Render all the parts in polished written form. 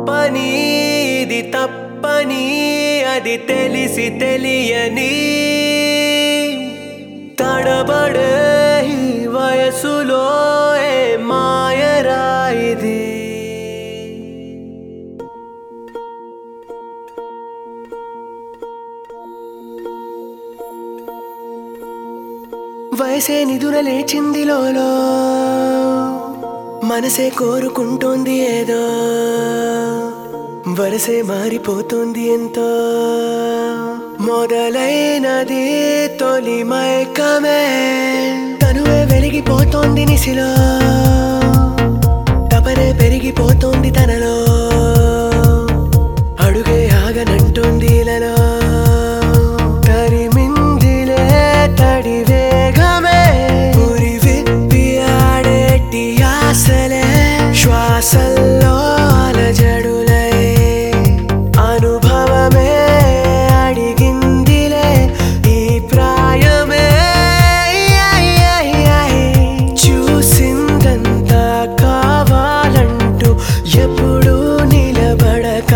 ఒప్పని ఇది తప్పని అది తెలిసి తెలియని తడబడే ఈ వయసులో ఏ మాయరా ఇది. వయసే నిదుర లేచింది లోలో, మనసే కోరుకుంటోంది ఏదో, వరసే మారిపోతుంది ఎంతో. మొదలైనది తొలి మైకమే, తనువే వెలిగిపోతోంది నిసిలో, తపనే పెరిగిపోతోంది తనలో, అడుగే ఆగనంటోంది ఇలలో. తరిమిందిలే తడి వేగమే, ఉరి విప్పి ఆడేటి ఆశలే, శ్వాసల్లో అలజడులై అనుభవమే అడిగిందిలే ఈ ప్రాయమే. చూసిందంతా కావాలంటూ ఎప్పుడు నిలబడక,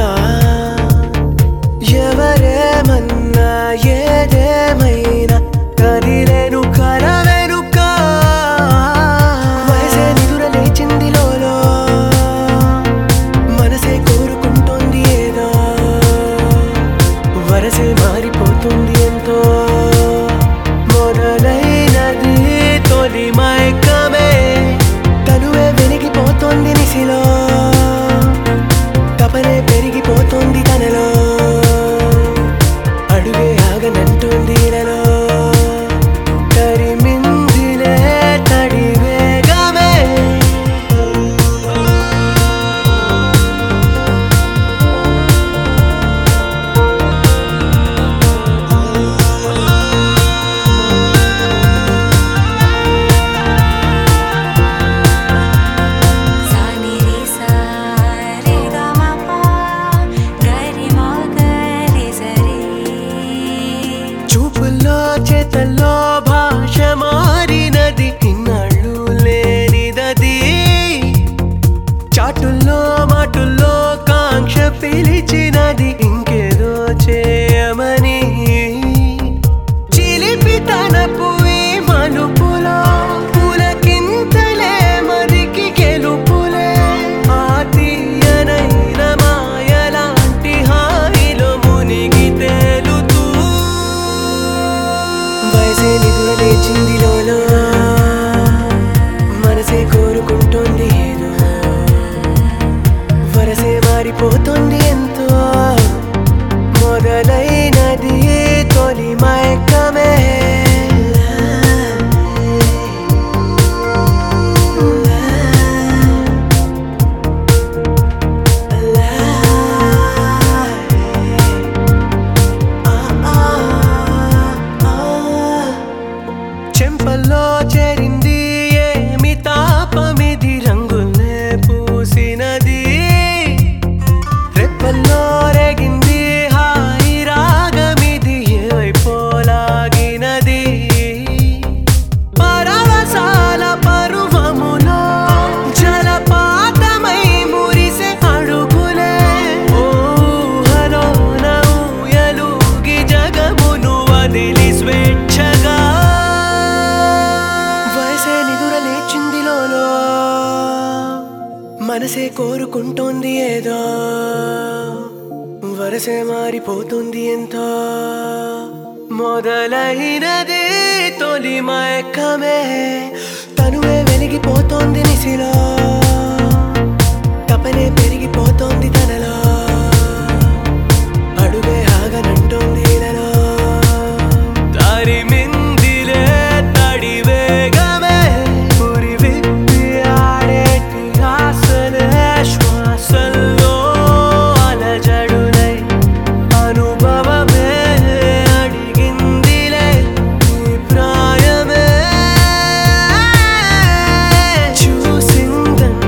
ఎవరేమన్నా ఏదేమైనా కదిలేను కల వెనుక. వయసే నిదుర లేచింది లోలో, మనసే కోరుకుంటోంది ఏదో, వరసే మారిపోతుంది ఎంతో. మొదలైనది తొలి మైకమే, తనువే వెలిగిపోతోంది నిసిలో, తపనే పెరిగిపోతోంది తనలో, అడుగే ఆగనంటుంది ఇలలో. తరిమిందిలే తడి వేగమే. చూపుల్లో చేతల్లో భాష మారినది, ఇన్నాళ్ళు లేనిదది. చాటుల్లో మాటుల్లో కాంక్ష పిలిచినది, ఇంకేదో చేయమని. చిలిపి తనపు ఈ మలుపులో పులకింతలే మరికి గెలుపులే, ఆ తీయనైన మాయలాంటి హాయిలో మునిగి తేలుతూ. వయసే నిదుర లేచింది లోలో, మనసే కోరుకుంటోంది ఏదో, వరసే మారిపోతుంది ఎంతో. మొదలైనది తొలి మైకమే. చెంపల్లో చేరింది ఏమి తాపమిది, రంగుల్నే పూసినది. రెప్పల్లో రేగింది హాయి రాగమిది, ఏవైపోలాగినది. పరవశాల పరువములో జలపాతమై మురిసే అడుగులే, ఊహలోన ఊయలూగి జగమును వదిలి స్వేచ్ఛగా. వయసే నిదుర లేచింది లోలో, మనసే కోరుకుంటోంది ఏదో, వరసే మారిపోతుంది ఎంతో. మొదలైనది తొలి మైకమే, తనువే వెలిగిపోతోంది నిసిలో, తపనే పెరిగిపోతోంది తనలో, అడుగే ఆగనంటోంది ఇలలో. తరిమిందిలే తడి వేగమే, ఉరి విప్పి ఆడేటి ఆశలే, శ్వాసల్లో అలజడులై అనుభవమే అడిగిందిలే ఈ ప్రాయమే. చూసిందంతా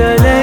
మొదలై